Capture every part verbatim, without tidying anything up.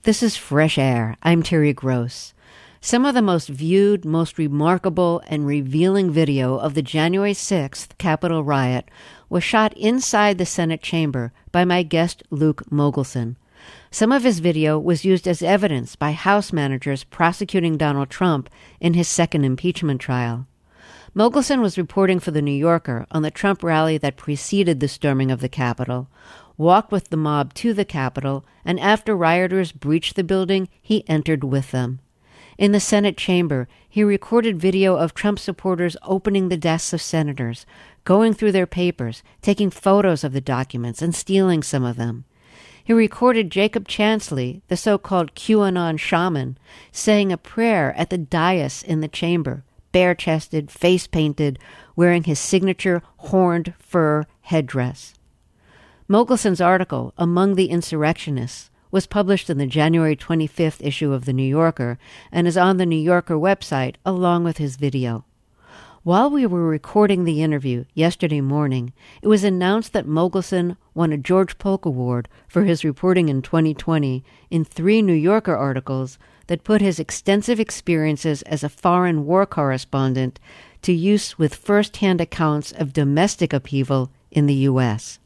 This is Fresh Air. I'm Terry Gross. Some of the most viewed, most remarkable, and revealing video of the January sixth Capitol riot was shot inside the Senate chamber by my guest Luke Mogelson. Some of his video was used as evidence by House managers prosecuting Donald Trump in his second impeachment trial. Mogelson was reporting for The New Yorker on the Trump rally that preceded the storming of the Capitol, walked with the mob to the Capitol, and after rioters breached the building, he entered with them. In the Senate chamber, he recorded video of Trump supporters opening the desks of senators, going through their papers, taking photos of the documents, and stealing some of them. He recorded Jacob Chansley, the so-called QAnon shaman, saying a prayer at the dais in the chamber, bare-chested, face-painted, wearing his signature horned fur headdress. Mogelson's article, Among the Insurrectionists, was published in the January twenty-fifth issue of The New Yorker and is on the New Yorker website along with his video. While we were recording the interview yesterday morning, it was announced that Mogelson won a George Polk Award for his reporting in twenty twenty in three New Yorker articles that put his extensive experiences as a foreign war correspondent to use with first-hand accounts of domestic upheaval in the U S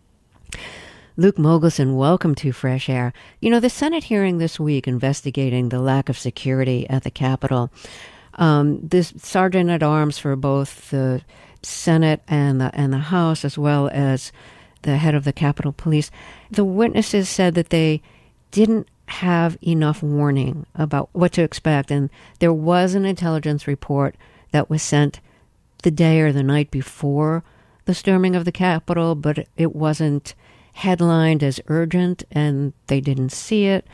Luke Mogelson, welcome to Fresh Air. You know, the Senate hearing this week investigating the lack of security at the Capitol, um, this sergeant at arms for both the Senate and the, and the House, as well as the head of the Capitol Police, the witnesses said that they didn't have enough warning about what to expect. And there was an intelligence report that was sent the day or the night before the storming of the Capitol, but it wasn't headlined as urgent, and they didn't see it.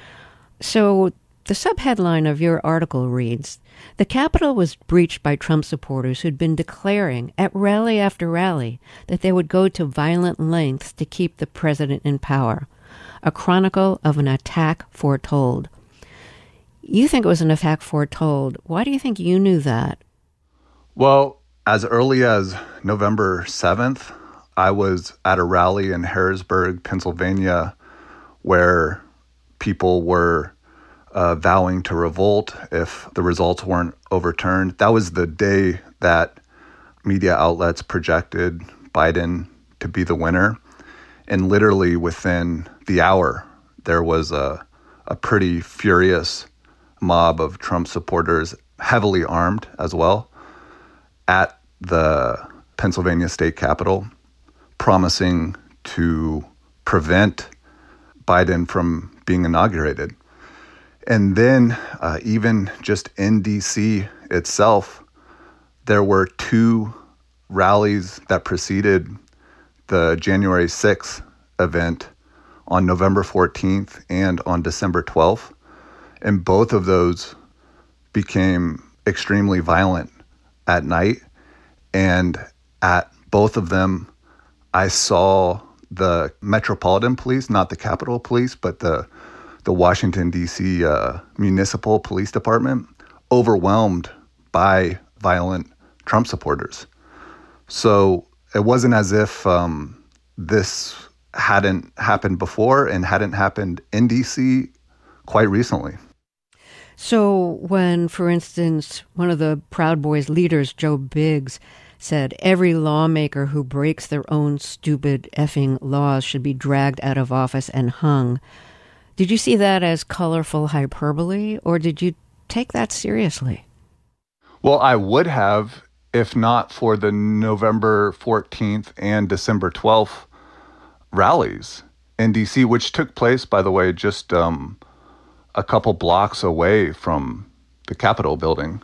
So the subheadline of your article reads, "The Capitol was breached by Trump supporters who'd been declaring at rally after rally that they would go to violent lengths to keep the president in power. A chronicle of an attack foretold." You think it was an attack foretold. Why do you think you knew that? Well, as early as November seventh, I was at a rally in Harrisburg, Pennsylvania, where people were uh, vowing to revolt if the results weren't overturned. That was the day that media outlets projected Biden to be the winner. And literally within the hour, there was a, a pretty furious mob of Trump supporters, heavily armed as well, at the Pennsylvania State Capitol, promising to prevent Biden from being inaugurated. And then uh, even just in D C itself, there were two rallies that preceded the January sixth event on November fourteenth and on December twelfth. And both of those became extremely violent at night. And at both of them, I saw the Metropolitan Police, not the Capitol Police, but the the Washington, D C uh, Municipal Police Department, overwhelmed by violent Trump supporters. So it wasn't as if um, this hadn't happened before and hadn't happened in D C quite recently. So when, for instance, one of the Proud Boys leaders, Joe Biggs, said every lawmaker who breaks their own stupid effing laws should be dragged out of office and hung, did you see that as colorful hyperbole, or did you take that seriously? Well, I would have, if not for the November fourteenth and December twelfth rallies in D C, which took place, by the way, just um, a couple blocks away from the Capitol building.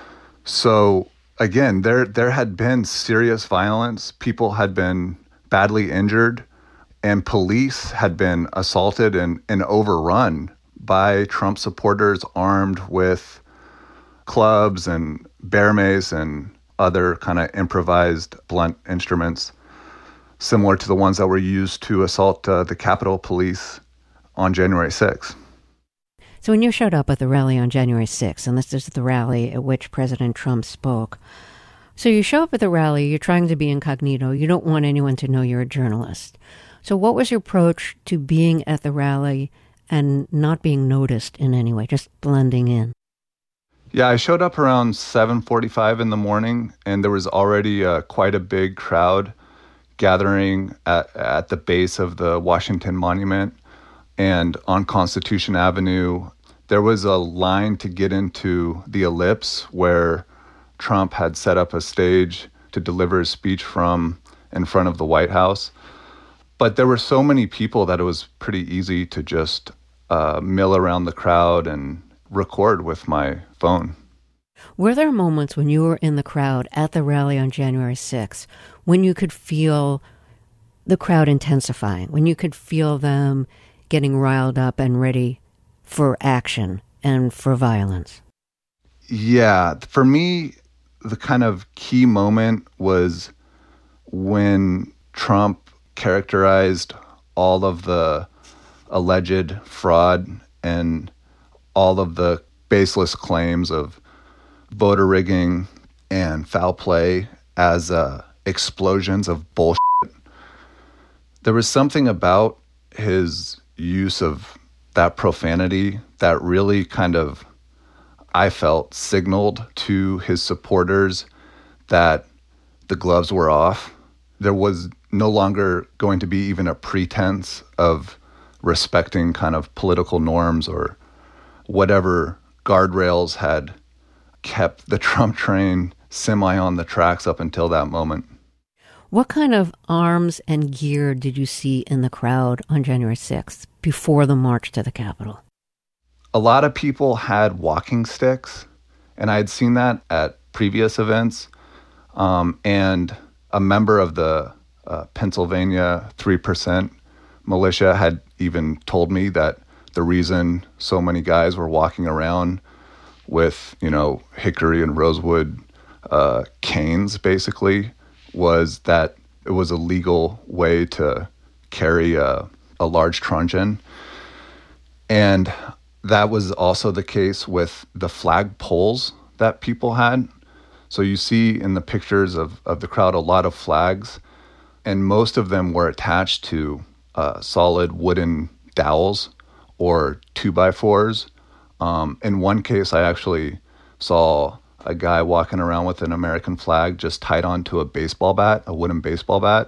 So again, there there had been serious violence. People had been badly injured, and police had been assaulted and, and overrun by Trump supporters armed with clubs and bear mace and other kind of improvised blunt instruments, similar to the ones that were used to assault uh, the Capitol Police on January sixth. So when you showed up at the rally on January sixth, and this is the rally at which President Trump spoke, so you show up at the rally, you're trying to be incognito, you don't want anyone to know you're a journalist. So what was your approach to being at the rally and not being noticed in any way, just blending in? Yeah, I showed up around seven forty-five in the morning, and there was already uh, quite a big crowd gathering at, at the base of the Washington Monument and on Constitution Avenue. There was a line to get into the Ellipse where Trump had set up a stage to deliver his speech from in front of the White House. But there were so many people that it was pretty easy to just uh, mill around the crowd and record with my phone. Were there moments when you were in the crowd at the rally on January sixth when you could feel the crowd intensifying, when you could feel them getting riled up and ready for action and for violence? Yeah, for me, the kind of key moment was when Trump characterized all of the alleged fraud and all of the baseless claims of voter rigging and foul play as uh, explosions of bullshit. There was something about his use of that profanity that really kind of, I felt, signaled to his supporters that the gloves were off. There was no longer going to be even a pretense of respecting kind of political norms or whatever guardrails had kept the Trump train semi on the tracks up until that moment. What kind of arms and gear did you see in the crowd on January sixth before the march to the Capitol? A lot of people had walking sticks, and I had seen that at previous events. Um, and a member of the uh, Pennsylvania three percent militia had even told me that the reason so many guys were walking around with, you know, hickory and rosewood uh, canes, basically, was that it was a legal way to carry a, a large truncheon. And that was also the case with the flag poles that people had. So you see in the pictures of, of the crowd a lot of flags, and most of them were attached to uh, solid wooden dowels or two-by-fours. Um, in one case, I actually saw a guy walking around with an American flag just tied onto a baseball bat, a wooden baseball bat.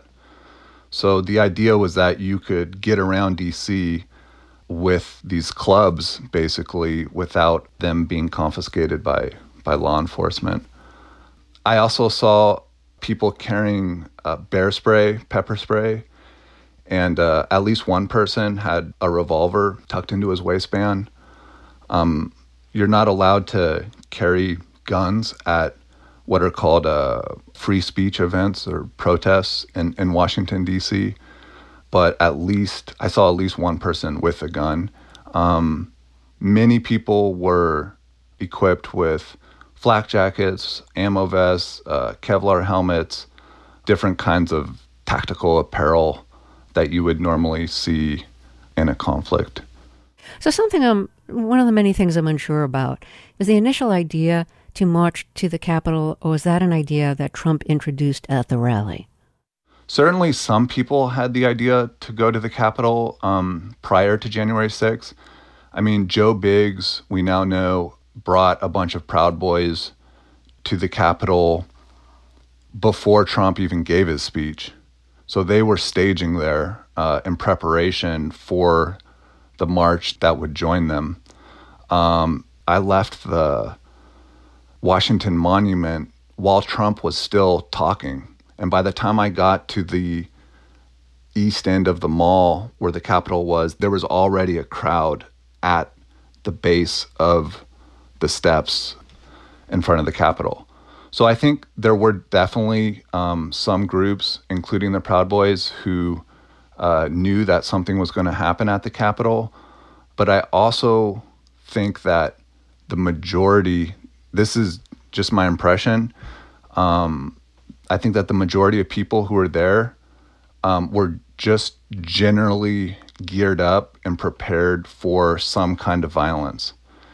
So the idea was that you could get around D C with these clubs, basically, without them being confiscated by, by law enforcement. I also saw people carrying uh, bear spray, pepper spray, and uh, at least one person had a revolver tucked into his waistband. Um, you're not allowed to carry guns at what are called uh, free speech events or protests in, in Washington, D C, but at least, I saw at least one person with a gun. Um, many people were equipped with flak jackets, ammo vests, uh, Kevlar helmets, different kinds of tactical apparel that you would normally see in a conflict. So something um one of the many things I'm unsure about is the initial idea to march to the Capitol, or was that an idea that Trump introduced at the rally? Certainly some people had the idea to go to the Capitol um, prior to January sixth. I mean, Joe Biggs, we now know, brought a bunch of Proud Boys to the Capitol before Trump even gave his speech. So they were staging there uh, in preparation for the march that would join them. Um, I left the Washington Monument while Trump was still talking. And by the time I got to the east end of the mall where the Capitol was, there was already a crowd at the base of the steps in front of the Capitol. So I think there were definitely um, some groups, including the Proud Boys, who uh, knew that something was going to happen at the Capitol. But I also think that the majority, this is just my impression, um, I think that the majority of people who were there um, were just generally geared up and prepared for some kind of violence.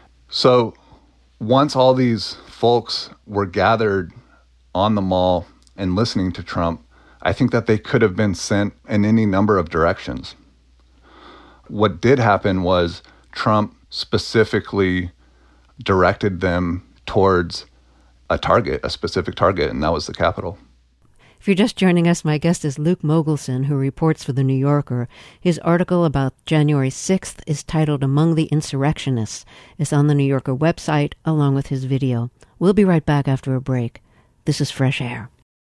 So once all these folks were gathered on the mall and listening to Trump, I think that they could have been sent in any number of directions. What did happen was Trump specifically directed them towards a target, a specific target, and that was the Capitol. If you're just joining us, my guest is Luke Mogelson, who reports for The New Yorker. His article about January sixth is titled Among the Insurrectionists. It's on the New Yorker website, along with his video. We'll be right back after a break. This is Fresh Air.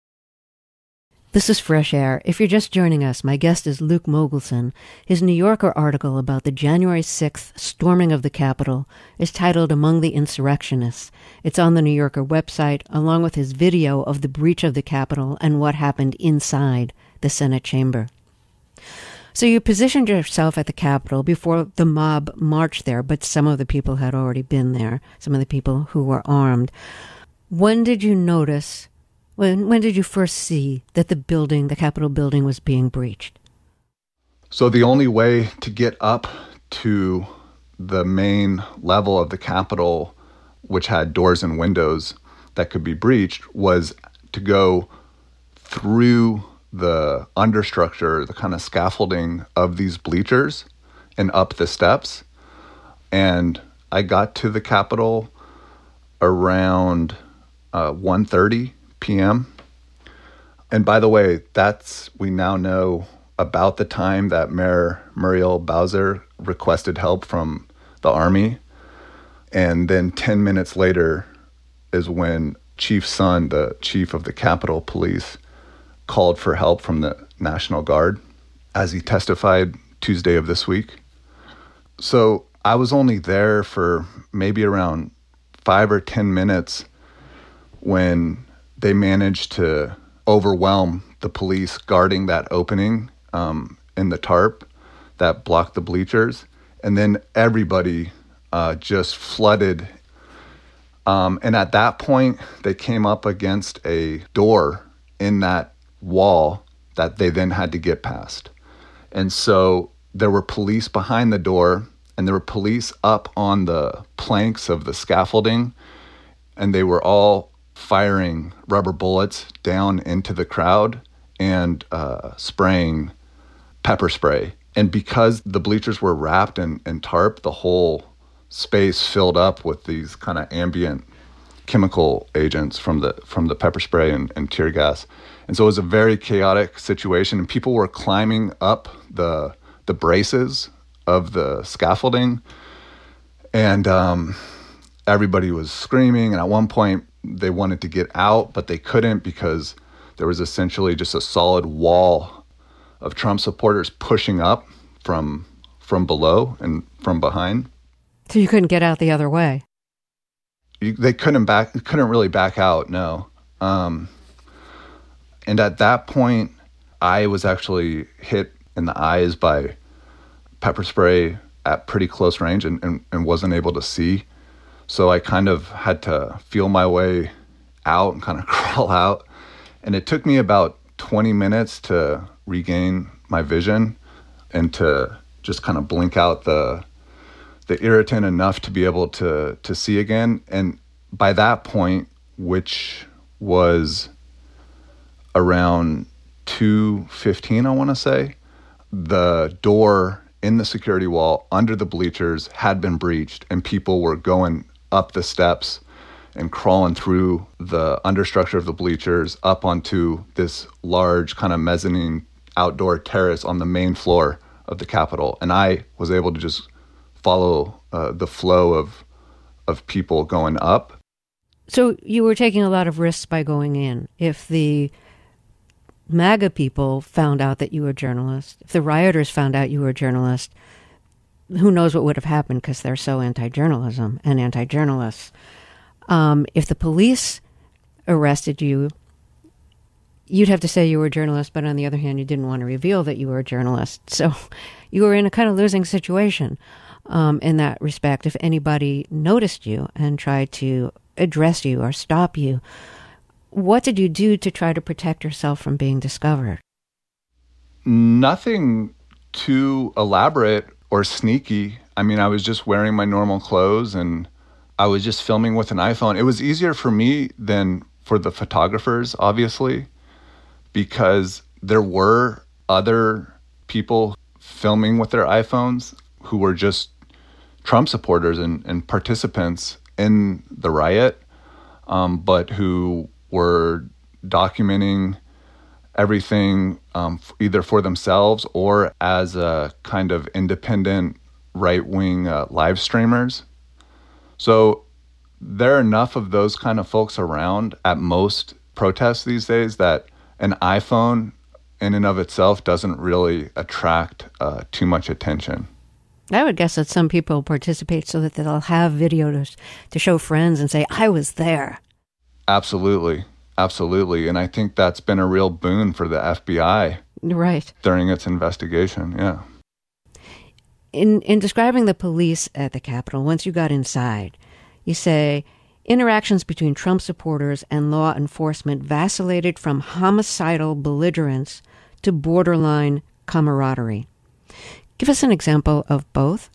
This is Fresh Air. If you're just joining us, my guest is Luke Mogelson. His New Yorker article about the January sixth storming of the Capitol is titled Among the Insurrectionists. It's on the New Yorker website, along with his video of the breach of the Capitol and what happened inside the Senate chamber. So you positioned yourself at the Capitol before the mob marched there, but some of the people had already been there, some of the people who were armed. When did you notice When when did you first see that the building, the Capitol building, was being breached? So the only way to get up to the main level of the Capitol, which had doors and windows that could be breached, was to go through the understructure, the kind of scaffolding of these bleachers and up the steps. And I got to the Capitol around uh, one thirty p.m. And by the way, that's, we now know about the time that Mayor Muriel Bowser requested help from the Army. And then ten minutes later is when Chief Sun, the chief of the Capitol Police, called for help from the National Guard as he testified Tuesday of this week. So I was only there for maybe around five or ten minutes when they managed to overwhelm the police guarding that opening um, in the tarp that blocked the bleachers. And then everybody uh, just flooded. Um, and at that point, they came up against a door in that wall that they then had to get past. And so there were police behind the door, and there were police up on the planks of the scaffolding, and they were all firing rubber bullets down into the crowd and uh, spraying pepper spray. And because the bleachers were wrapped in, in tarp, the whole space filled up with these kind of ambient chemical agents from the from the pepper spray and, and tear gas. And so it was a very chaotic situation, and people were climbing up the the braces of the scaffolding, and um, everybody was screaming. And at one point, they wanted to get out, but they couldn't because there was essentially just a solid wall of Trump supporters pushing up from from below and from behind. So you couldn't get out the other way? You, they couldn't back, couldn't really back out, no. Um, and at that point, I was actually hit in the eyes by pepper spray at pretty close range and, and, and wasn't able to see. So I kind of had to feel my way out and kind of crawl out. And it took me about twenty minutes to regain my vision and to just kind of blink out the the irritant enough to be able to to see again. And by that point, which was around two fifteen, I want to say, the door in the security wall under the bleachers had been breached, and people were going up the steps and crawling through the understructure of the bleachers up onto this large kind of mezzanine outdoor terrace on the main floor of the Capitol. And I was able to just follow uh, the flow of of people going up. So you were taking a lot of risks by going in. If the MAGA people found out that you were a journalist, if the rioters found out you were a journalist, who knows what would have happened, because they're so anti-journalism and anti-journalists. Um, if the police arrested you, you'd have to say you were a journalist, but on the other hand, you didn't want to reveal that you were a journalist. So you were in a kind of losing situation um, in that respect. If anybody noticed you and tried to address you or stop you, what did you do to try to protect yourself from being discovered? Nothing too elaborate or sneaky. I mean, I was just wearing my normal clothes and I was just filming with an iPhone. It was easier for me than for the photographers, obviously, because there were other people filming with their iPhones who were just Trump supporters and, and participants in the riot, um, but who were documenting everything um, either for themselves or as a kind of independent right-wing uh, live streamers. So there are enough of those kind of folks around at most protests these days that an iPhone in and of itself doesn't really attract uh, too much attention. I would guess that some people participate so that they'll have video to, to show friends and say, I was there. Absolutely. Absolutely. And I think that's been a real boon for the F B I. Right. During its investigation, yeah. In in describing the police at the Capitol, once you got inside, you say, interactions between Trump supporters and law enforcement vacillated from homicidal belligerence to borderline camaraderie. Give us an example of both.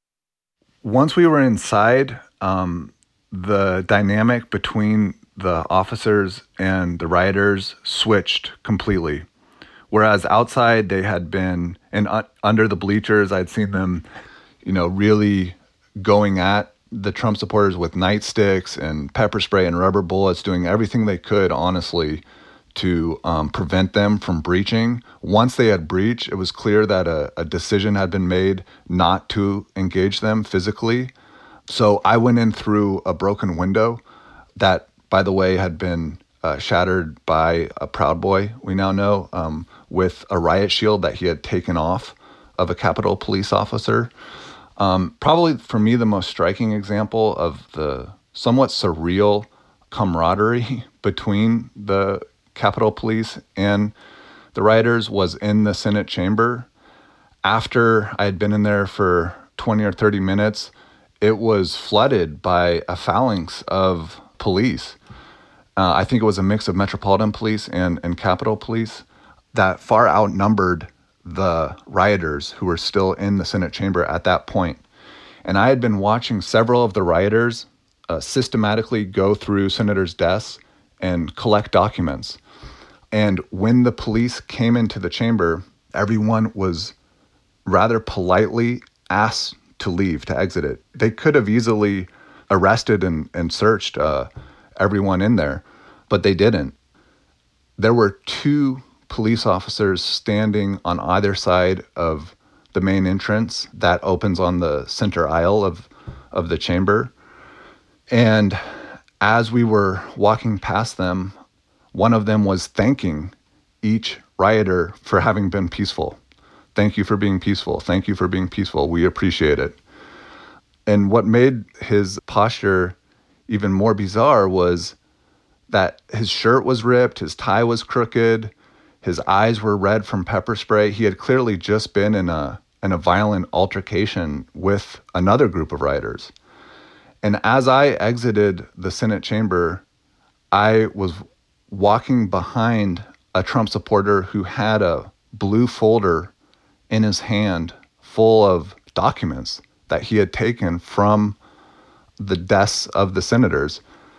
Once we were inside, um, the dynamic between the officers and the rioters switched completely. Whereas outside they had been, and uh, under the bleachers, I'd seen them, you know, really going at the Trump supporters with nightsticks and pepper spray and rubber bullets, doing everything they could, honestly, to um, prevent them from breaching. Once they had breached, it was clear that a, a decision had been made not to engage them physically. So I went in through a broken window that, by the way, had been uh, shattered by a Proud Boy, we now know, um, with a riot shield that he had taken off of a Capitol police officer. Um, probably, for me, the most striking example of the somewhat surreal camaraderie between the Capitol Police and the rioters was in the Senate chamber. After I had been in there for twenty or thirty minutes, it was flooded by a phalanx of police. Uh, I think it was a mix of Metropolitan Police and, and Capitol Police that far outnumbered the rioters who were still in the Senate chamber at that point. And I had been watching several of the rioters uh, systematically go through senators' desks and collect documents. And when the police came into the chamber, everyone was rather politely asked to leave, to exit it. They could have easily arrested and, and searched uh, everyone in there, but they didn't. There were two police officers standing on either side of the main entrance that opens on the center aisle of, of the chamber. And as we were walking past them, one of them was thanking each rioter for having been peaceful. Thank you for being peaceful. Thank you for being peaceful. We appreciate it. And what made his posture even more bizarre was that his shirt was ripped, his tie was crooked, his eyes were red from pepper spray. He had clearly just been in a in a violent altercation with another group of rioters. And as I exited the Senate chamber, I was walking behind a Trump supporter who had a blue folder in his hand full of documents that he had taken from the desks of the senators.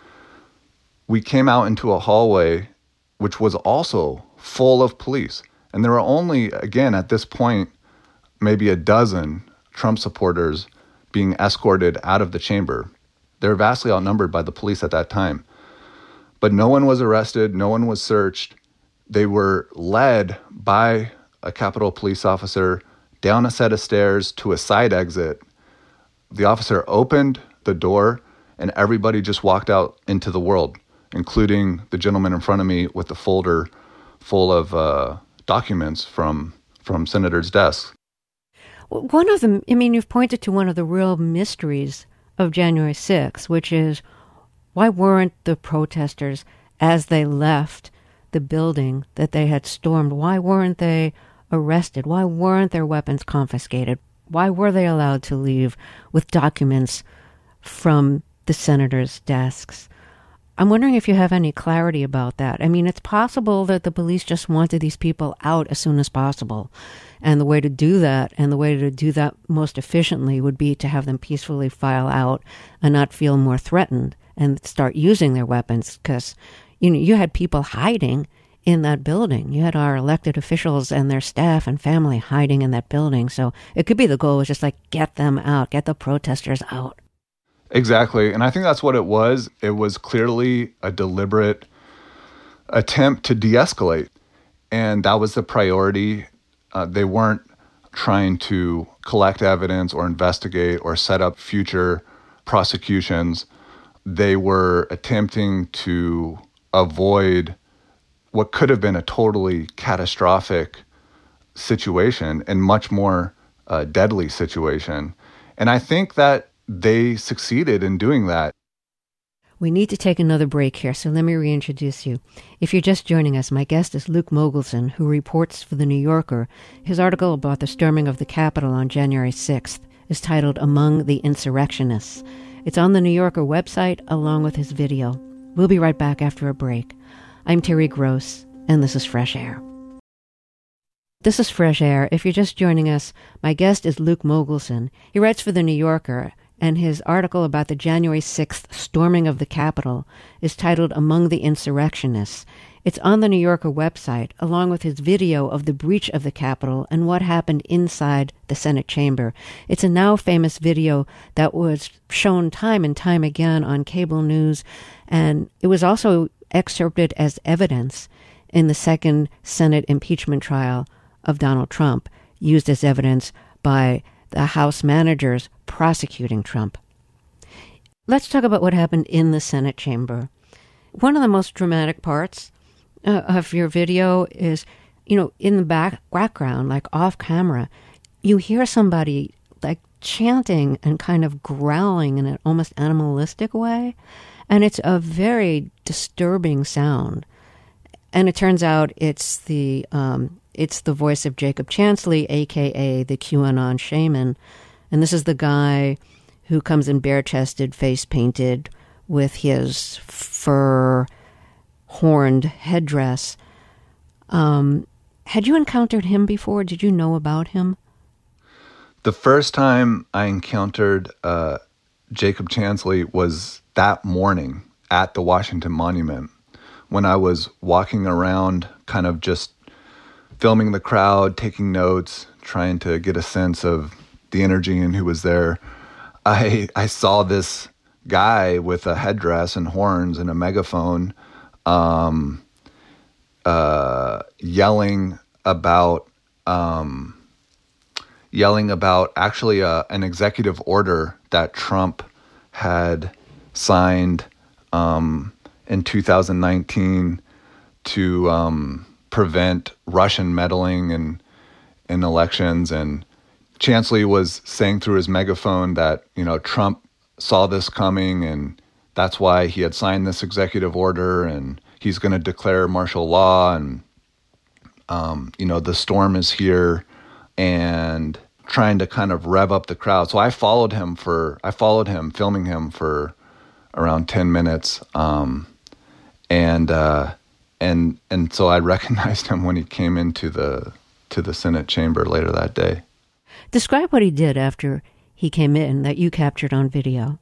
We came out into a hallway which was also full of police. And there were only, again, at this point, maybe a dozen Trump supporters being escorted out of the chamber. They were vastly outnumbered by the police at that time. But no one was arrested, no one was searched. They were led by a Capitol police officer down a set of stairs to a side exit. The officer opened the door and everybody just walked out into the world, including the gentleman in front of me with the folder full of uh, documents from from senators' desks. One of them, I mean, you've pointed to one of the real mysteries of January sixth, which is why weren't the protesters, as they left the building that they had stormed, why weren't they arrested? Why weren't their weapons confiscated? Why were they allowed to leave with documents from the senators' desks? I'm wondering if you have any clarity about that. I mean, it's possible that the police just wanted these people out as soon as possible. And the way to do that, and the way to do that most efficiently, would be to have them peacefully file out and not feel more threatened and start using their weapons. Because, you know, you had people hiding in that building. You had our elected officials and their staff and family hiding in that building. So it could be the goal was just like, get them out, get the protesters out. Exactly. And I think that's what it was. It was clearly a deliberate attempt to de-escalate. And that was the priority. Uh, they weren't trying to collect evidence or investigate or set up future prosecutions. They were attempting to avoid what could have been a totally catastrophic situation and much more uh, deadly situation. And I think that they succeeded in doing that. We need to take another break here, so let me reintroduce you. If you're just joining us, my guest is Luke Mogelson, who reports for The New Yorker. His article about the storming of the Capitol on January sixth is titled Among the Insurrectionists. It's on the New Yorker website along with his video. We'll be right back after a break. I'm Terry Gross, and this is Fresh Air. This is Fresh Air. If you're just joining us, my guest is Luke Mogelson. He writes for The New Yorker, and his article about the January sixth storming of the Capitol is titled Among the Insurrectionists. It's on the New Yorker website, along with his video of the breach of the Capitol and what happened inside the Senate chamber. It's a now famous video that was shown time and time again on cable news, and it was also excerpted as evidence in the second Senate impeachment trial of Donald Trump, used as evidence by the House managers prosecuting Trump. Let's talk about what happened in the Senate chamber. One of the most dramatic parts uh, of your video is, you know, in the back background, like off camera, you hear somebody like chanting and kind of growling in an almost animalistic way. And it's a very disturbing sound. And it turns out it's the um, it's the voice of Jacob Chansley, a k a the QAnon shaman. And this is the guy who comes in bare-chested, face-painted, with his fur horned headdress. Um, had you encountered him before? Did you know about him? The first time I encountered uh, Jacob Chansley was that morning at the Washington Monument when I was walking around kind of just filming the crowd, taking notes, trying to get a sense of the energy and who was there. I I saw this guy with a headdress and horns and a megaphone um, uh, yelling about um, yelling about actually a, an executive order that Trump had signed um, in two thousand nineteen to um, prevent Russian meddling in in elections. And Chansley was saying through his megaphone that, you know, Trump saw this coming and that's why he had signed this executive order and he's going to declare martial law and, um, you know, the storm is here, and trying to kind of rev up the crowd. So I followed him for, I followed him, filming him for around ten minutes. Um, and, uh, and, and so I recognized him when he came into the, to the Senate chamber later that day. Describe what he did after he came in that you captured on video.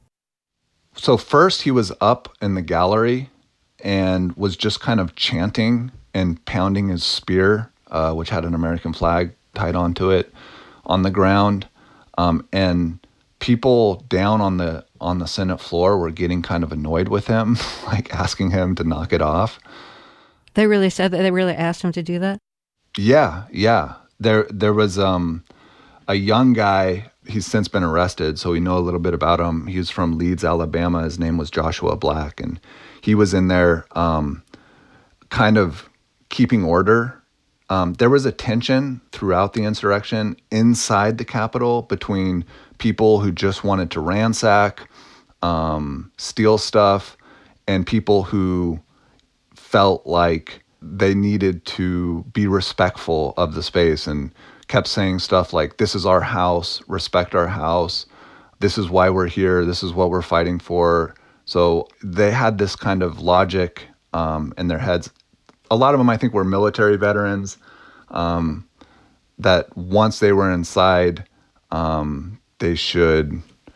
So first he was up in the gallery and was just kind of chanting and pounding his spear, uh, which had an American flag tied onto it, on the ground. Um, and people down on the on the Senate floor were getting kind of annoyed with him, like asking him to knock it off. They really said that? They really asked him to do that? Yeah, yeah. There there was um, a young guy. He's since been arrested, so we know a little bit about him. He was from Leeds, Alabama. His name was Joshua Black, and he was in there um, kind of keeping order. Um, there was a tension throughout the insurrection inside the Capitol between people who just wanted to ransack, um, steal stuff, and people who felt like they needed to be respectful of the space and kept saying stuff like, this is our house, respect our house, this is why we're here, this is what we're fighting for. So they had this kind of logic um, in their heads. A lot of them, I think, were military veterans um, that once they were inside, um, they should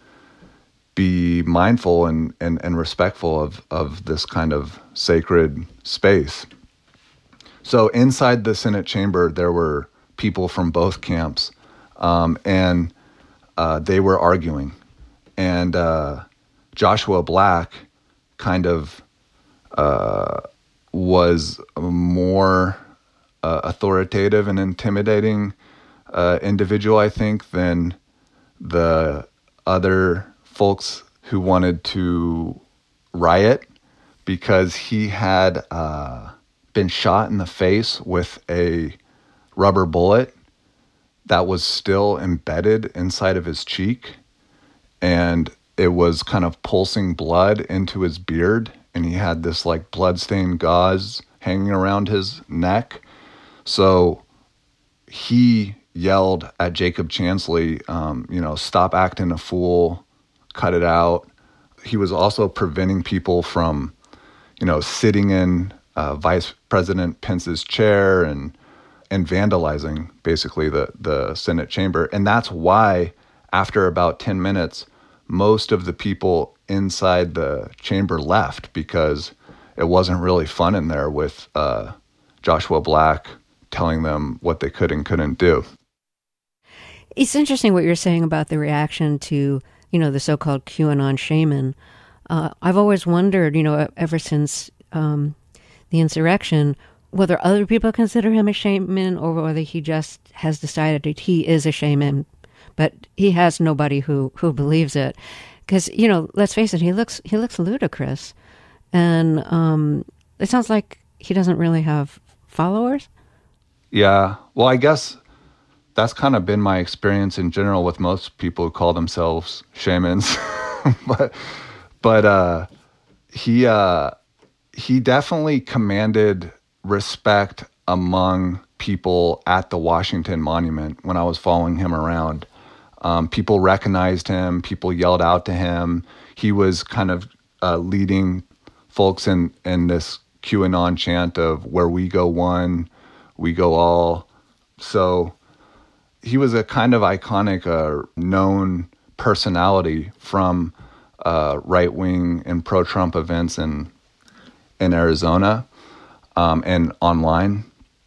be mindful and, and, and respectful of, of this kind of sacred space. So inside the Senate chamber, there were people from both camps, um, and uh, they were arguing. And uh, Joshua Black kind of uh, was more uh, authoritative and intimidating uh, individual, I think, than the other folks who wanted to riot, because he had uh, been shot in the face with a rubber bullet that was still embedded inside of his cheek, and it was kind of pulsing blood into his beard, and he had this like bloodstained gauze hanging around his neck. So he yelled at Jacob Chansley, um, you know, stop acting a fool, cut it out. He was also preventing people from, you know, sitting in uh, Vice President Pence's chair and and vandalizing basically the, the Senate chamber. And that's why after about ten minutes, most of the people inside the chamber left, because it wasn't really fun in there with uh, Joshua Black telling them what they could and couldn't do. It's interesting what you're saying about the reaction to, you know, the so-called QAnon shaman. Uh, I've always wondered, you know, ever since um, the insurrection, whether other people consider him a shaman or whether he just has decided that he is a shaman, but he has nobody who, who believes it. Because, you know, let's face it, he looks he looks ludicrous. And um, it sounds like he doesn't really have followers. Yeah, well, I guess that's kind of been my experience in general with most people who call themselves shamans. but but uh, he uh, he definitely commanded respect among people at the Washington Monument when I was following him around. Um, people recognized him. People yelled out to him. He was kind of uh, leading folks in, in this QAnon chant of where we go one, we go all. So he was a kind of iconic, uh, known personality from uh, right-wing and pro-Trump events in in Arizona um, and online.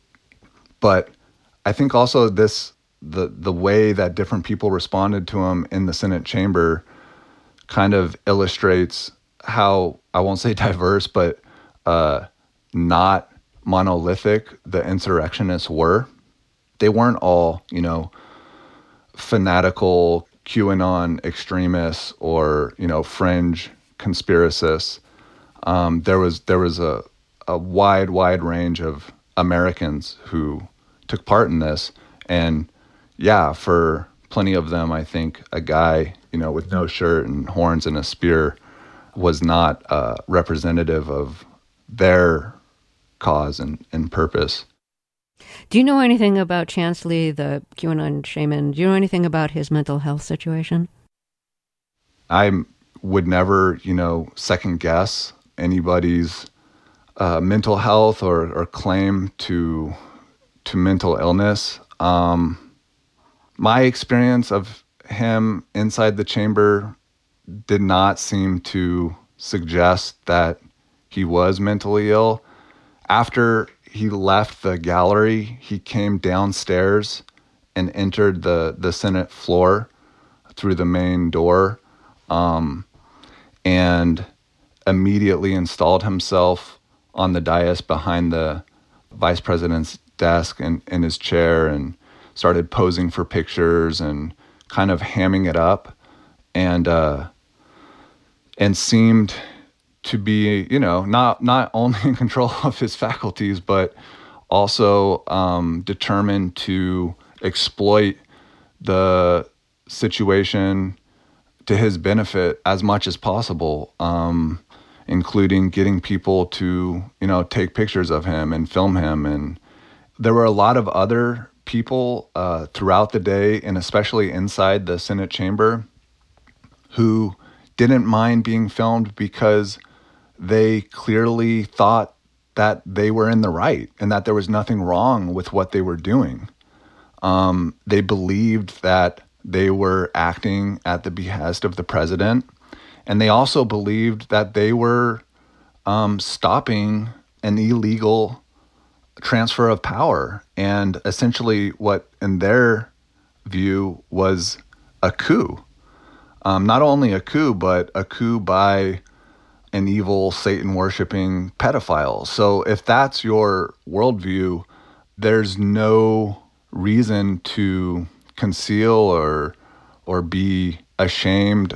But I think also this the the way that different people responded to him in the Senate chamber kind of illustrates how, I won't say diverse, but uh, not monolithic the insurrectionists were. They weren't all, you know, fanatical QAnon extremists or, you know, fringe conspiracists. Um, there was there was a, a wide, wide range of Americans who took part in this. And yeah, for plenty of them, I think a guy, you know, with no shirt and horns and a spear was not uh, representative of their cause and, and purpose. Do you know anything about Chansley, the QAnon shaman? Do you know anything about his mental health situation? I would never, you know, second guess anybody's uh, mental health or, or claim to to mental illness. Um, my experience of him inside the chamber did not seem to suggest that he was mentally ill. After he left the gallery, he came downstairs and entered the, the Senate floor through the main door, um, and immediately installed himself on the dais behind the vice president's desk and in his chair and started posing for pictures and kind of hamming it up, and uh, and seemed to be, you know, not not only in control of his faculties, but also um, determined to exploit the situation to his benefit as much as possible, um, including getting people to, you know, take pictures of him and film him. And there were a lot of other people uh, throughout the day, and especially inside the Senate chamber, who didn't mind being filmed because they clearly thought that they were in the right and that there was nothing wrong with what they were doing. Um, they believed that they were acting at the behest of the president, and they also believed that they were um, stopping an illegal transfer of power, and essentially what in their view was a coup. Um, not only a coup, but a coup by an evil Satan-worshiping pedophile. So if that's your worldview, there's no reason to conceal or or be ashamed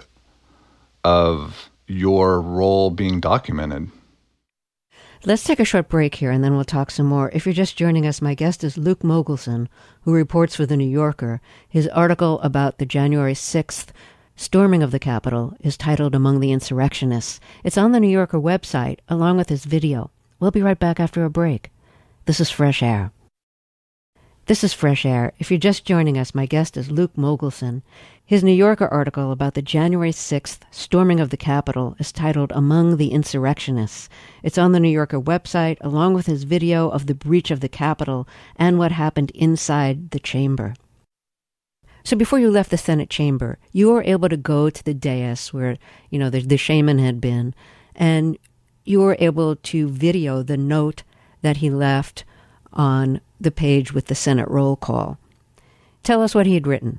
of your role being documented. Let's take a short break here, and then we'll talk some more. If you're just joining us, my guest is Luke Mogelson, who reports for The New Yorker. His article about the January sixth storming of the Capitol is titled Among the Insurrectionists. It's on the New Yorker website, along with his video. We'll be right back after a break. This is Fresh Air. This is Fresh Air. If you're just joining us, my guest is Luke Mogelson. His New Yorker article about the January sixth storming of the Capitol is titled Among the Insurrectionists. It's on the New Yorker website, along with his video of the breach of the Capitol and what happened inside the chamber. So before you left the Senate chamber, you were able to go to the dais where, you know, the, the shaman had been, and you were able to video the note that he left on the page with the Senate roll call. Tell us what he had written.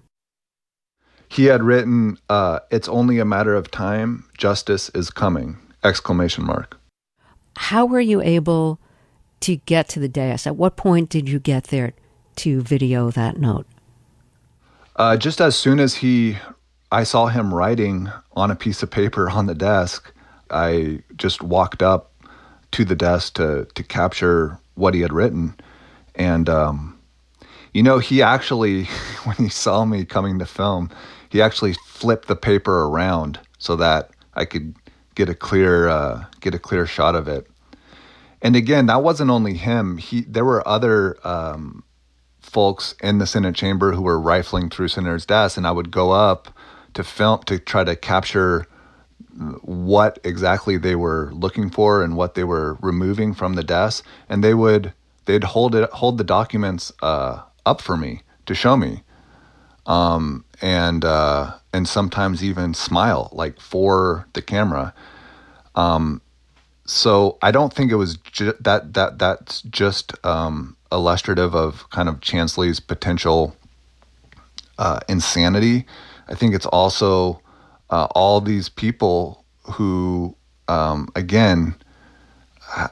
He had written, uh, "It's only a matter of time. Justice is coming!" Exclamation mark. How were you able to get to the dais? At what point did you get there to video that note? Uh, just as soon as he, I saw him writing on a piece of paper on the desk, I just walked up to the desk to to capture what he had written. And, um, you know, he actually, when he saw me coming to film, he actually flipped the paper around so that I could get a clear, uh, get a clear shot of it. And again, that wasn't only him. He, there were other um, folks in the Senate chamber who were rifling through senators' desks, and I would go up to film to try to capture what exactly they were looking for and what they were removing from the desk, and they would they'd hold it hold the documents uh, up for me to show me, um, and uh, and sometimes even smile like for the camera. Um, so I don't think it was ju- that that that's just um, illustrative of kind of Chansley's potential uh, insanity. I think it's also uh, all these people who, um, again, uh,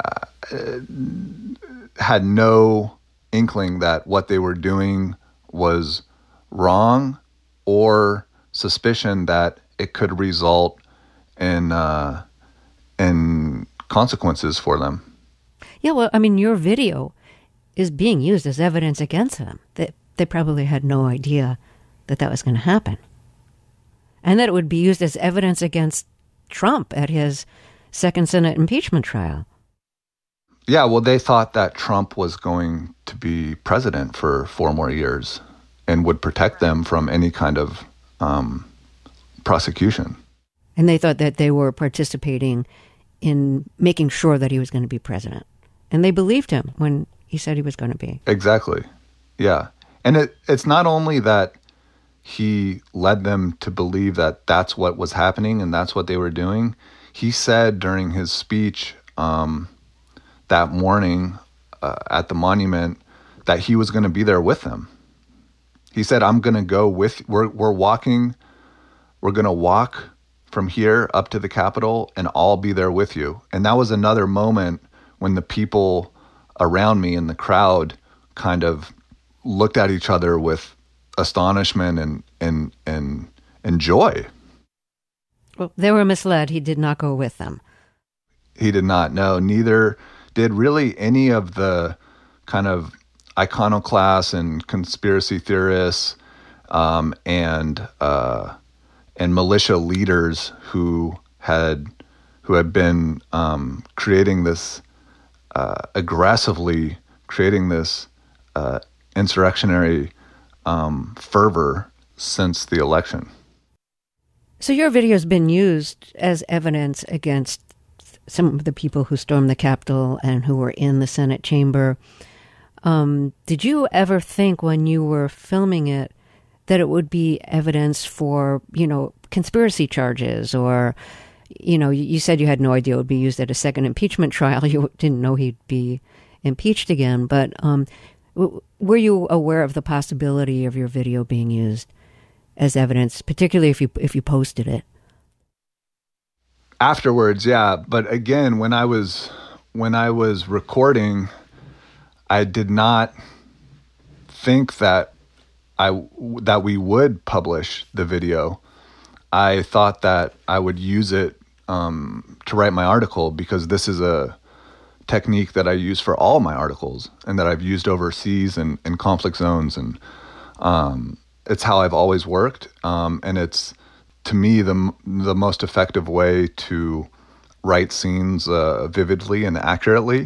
had no inkling that what they were doing was wrong, or suspicion that it could result in uh, in consequences for them. Yeah, well, I mean, your video is being used as evidence against them. They, they probably had no idea that that was going to happen. And that it would be used as evidence against Trump at his second Senate impeachment trial. Yeah, well, they thought that Trump was going to be president for four more years and would protect them from any kind of um, prosecution. And they thought that they were participating in making sure that he was going to be president. And they believed him when he said he was going to be. Exactly. Yeah. And it, it's not only that he led them to believe that that's what was happening and that's what they were doing. He said during his speech um, that morning uh, at the monument that he was going to be there with them. He said, I'm going to go with, we're, we're walking, we're going to walk from here up to the Capitol and I'll be there with you. And that was another moment when the people around me in the crowd kind of looked at each other with astonishment and and and and joy. Well, they were misled. He did not go with them. He did not. No, neither did really any of the kind of iconoclasts and conspiracy theorists um, and uh, and militia leaders who had who had been um, creating this uh, aggressively creating this uh, insurrectionary Um, fervor since the election. So your video has been used as evidence against some of the people who stormed the Capitol and who were in the Senate chamber. Um, did you ever think when you were filming it that it would be evidence for, you know, conspiracy charges, or, you know, you said you had no idea it would be used at a second impeachment trial. You didn't know he'd be impeached again. But um, w- were you aware of the possibility of your video being used as evidence, particularly if you if you posted it? Afterwards, yeah. But again, when I was when I was recording, I did not think that I that we would publish the video. I thought that I would use it um, to write my article, because this is a technique that I use for all my articles and that I've used overseas and in conflict zones, and um, it's how I've always worked. Um, and it's, to me, the the most effective way to write scenes uh, vividly and accurately.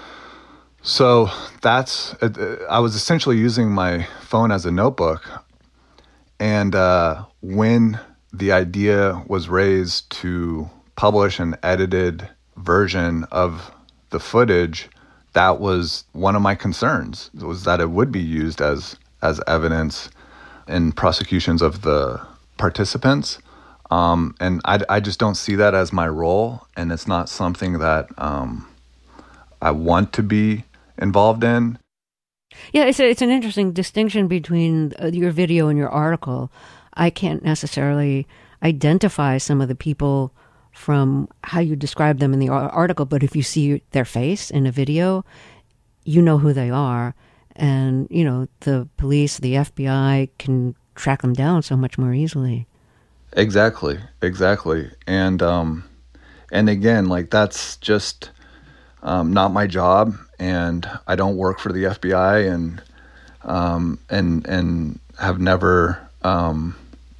So that's, I was essentially using my phone as a notebook. And uh, when the idea was raised to publish an edited version of the footage, that was one of my concerns, was that it would be used as as evidence in prosecutions of the participants. Um, and I, I just don't see that as my role, and it's not something that um, I want to be involved in. Yeah, it's a, it's an interesting distinction between uh, your video and your article. I can't necessarily identify some of the people from how you describe them in the article, but if you see their face in a video, you know who they are. And, you know, the police, the F B I can track them down so much more easily. Exactly, exactly. And, um, and again, like, that's just um, not my job, and I don't work for the F B I, and, um, and, and have never, um,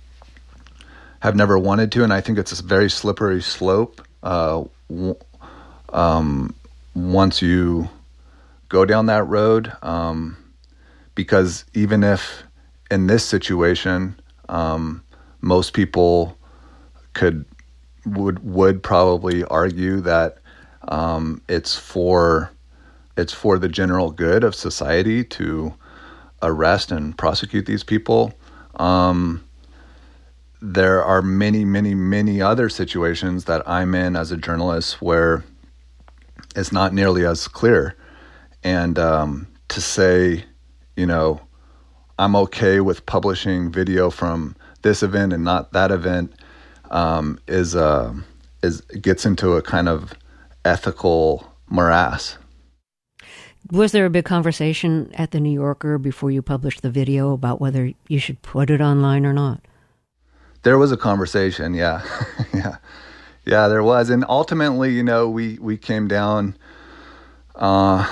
have never wanted to. And I think it's a very slippery slope. Uh, w- um, once you go down that road, um, because even if in this situation, um, most people could would would probably argue that um, it's for it's for the general good of society to arrest and prosecute these people. Um, there are many, many, many other situations that I'm in as a journalist where it's not nearly as clear. And um, to say, you know, I'm okay with publishing video from this event and not that event um, is uh, is gets into a kind of ethical morass. Was there a big conversation at the New Yorker before you published the video about whether you should put it online or not? There was a conversation, yeah, yeah, yeah. There was, and ultimately, you know, we we came down uh,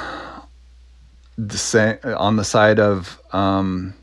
the same, on the side of um,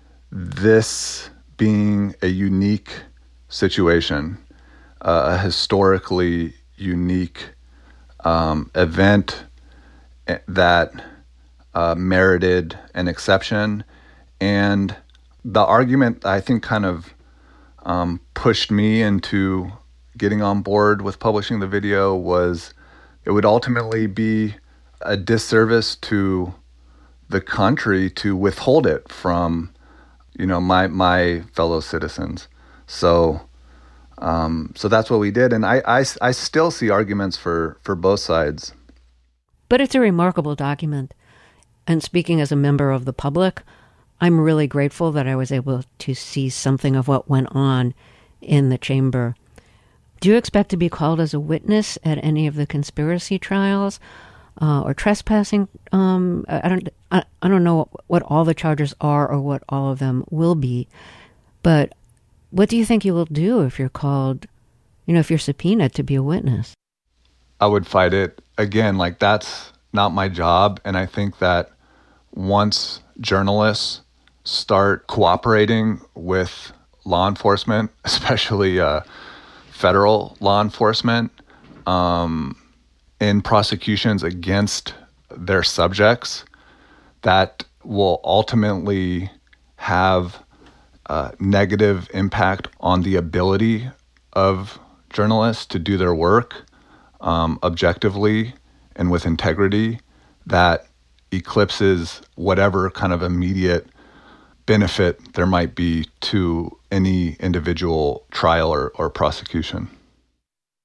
this being a unique situation, uh, a historically unique um, event that uh, merited an exception. And the argument, I think, kind of um, pushed me into getting on board with publishing the video was it would ultimately be a disservice to the country to withhold it from, you know, my my fellow citizens. So um, so that's what we did. And I, I, I still see arguments for, for both sides. But it's a remarkable document. And speaking as a member of the public, I'm really grateful that I was able to see something of what went on in the chamber. Do you expect to be called as a witness at any of the conspiracy trials uh, or trespassing? Um, I don't I, I don't know what all the charges are or what all of them will be, but what do you think you will do if you're called, you know, if you're subpoenaed to be a witness? I would fight it. Again, like, that's not my job. And I think that once journalists start cooperating with law enforcement, especially uh, federal law enforcement, um, in prosecutions against their subjects, that will ultimately have a negative impact on the ability of journalists to do their work um, objectively and with integrity, that eclipses whatever kind of immediate benefit there might be to any individual trial or, or prosecution.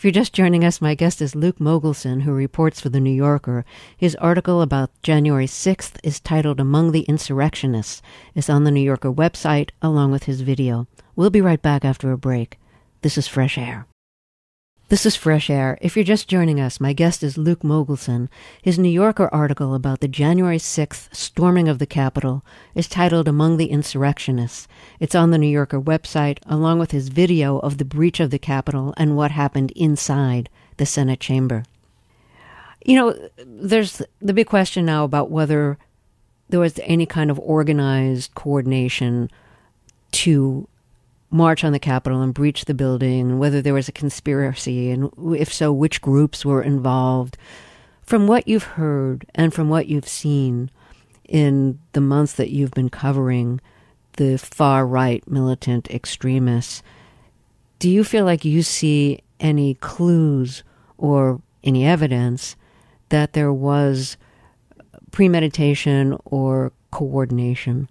If you're just joining us, my guest is Luke Mogelson, who reports for The New Yorker. His article about January sixth is titled Among the Insurrectionists. It's on the New Yorker website, along with his video. We'll be right back after a break. This is Fresh Air. This is Fresh Air. If you're just joining us, my guest is Luke Mogelson. His New Yorker article about the January sixth storming of the Capitol is titled Among the Insurrectionists. It's on the New Yorker website, along with his video of the breach of the Capitol and what happened inside the Senate chamber. You know, there's the big question now about whether there was any kind of organized coordination to march on the Capitol and breach the building, and whether there was a conspiracy, and if so, which groups were involved. From what you've heard and from what you've seen in the months that you've been covering the far-right militant extremists, do you feel like you see any clues or any evidence that there was premeditation or coordination?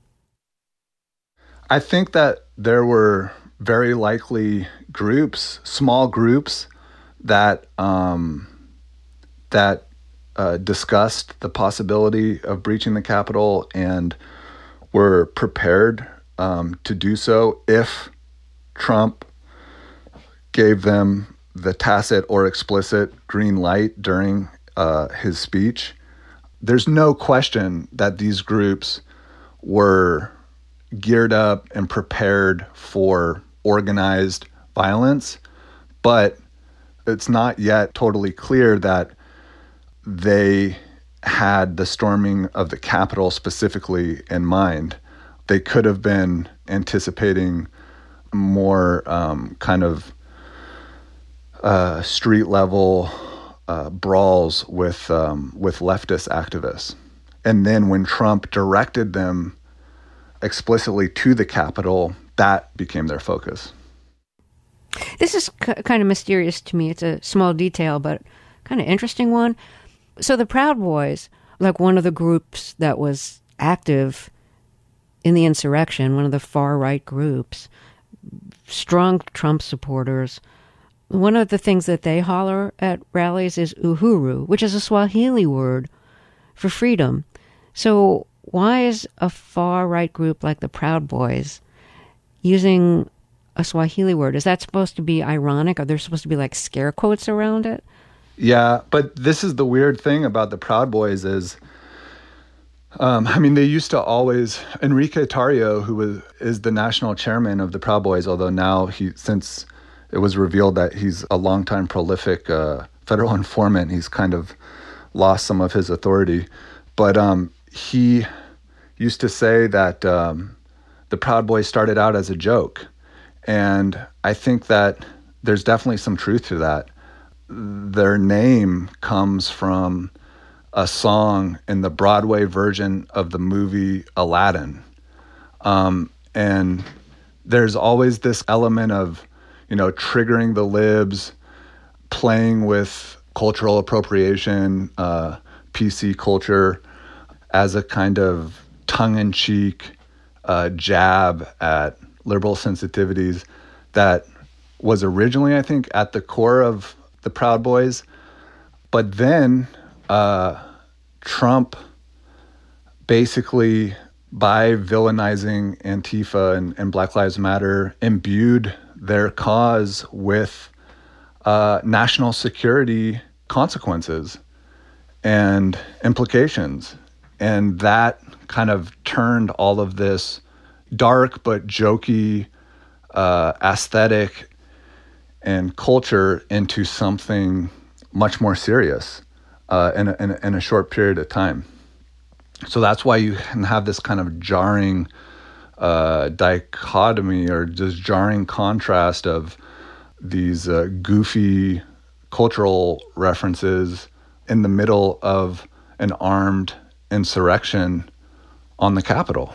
I think that there were very likely groups, small groups, that um, that uh, discussed the possibility of breaching the Capitol and were prepared um, to do so if Trump gave them the tacit or explicit green light during uh, his speech. There's no question that these groups were geared up and prepared for organized violence, but it's not yet totally clear that they had the storming of the Capitol specifically in mind. They could have been anticipating more um, kind of uh, street level uh, brawls with um, with leftist activists, and then when Trump directed them explicitly to the Capitol, that became their focus. This is c- kind of mysterious to me. It's a small detail, but kind of interesting one. So the Proud Boys, like one of the groups that was active in the insurrection, one of the far-right groups, strong Trump supporters, one of the things that they holler at rallies is uhuru, which is a Swahili word for freedom. So why is a far-right group like the Proud Boys using a Swahili word? Is that supposed to be ironic? Are there supposed to be like scare quotes around it? Yeah, but this is the weird thing about the Proud Boys is, um, I mean, they used to always, Enrique Tarrio, who was, is the national chairman of the Proud Boys, although now he, since it was revealed that he's a longtime prolific uh, federal informant, he's kind of lost some of his authority. But um, he used to say that um, the Proud Boys started out as a joke. And I think that there's definitely some truth to that. Their name comes from a song in the Broadway version of the movie Aladdin. Um, and there's always this element of, you know, triggering the libs, playing with cultural appropriation, uh, P C culture, as a kind of tongue-in-cheek uh, jab at liberal sensitivities that was originally, I think, at the core of the Proud Boys. But then uh, Trump basically, by villainizing Antifa and, and Black Lives Matter, imbued their cause with uh, national security consequences and implications. And that kind of turned all of this dark but jokey uh, aesthetic and culture into something much more serious uh, in, a, in, a, in a short period of time. So that's why you can have this kind of jarring uh, dichotomy or just jarring contrast of these uh, goofy cultural references in the middle of an armed insurrection on the Capitol.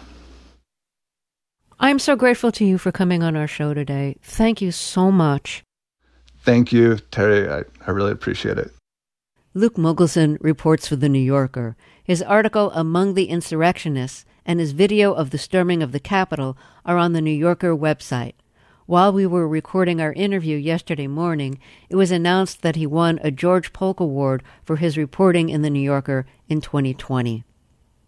I'm so grateful to you for coming on our show today. Thank you so much. Thank you, Terry. I, I really appreciate it. Luke Mogelson reports for The New Yorker. His article, Among the Insurrectionists, and his video of the storming of the Capitol are on the New Yorker website. While we were recording our interview yesterday morning, it was announced that he won a George Polk Award for his reporting in The New Yorker in twenty twenty.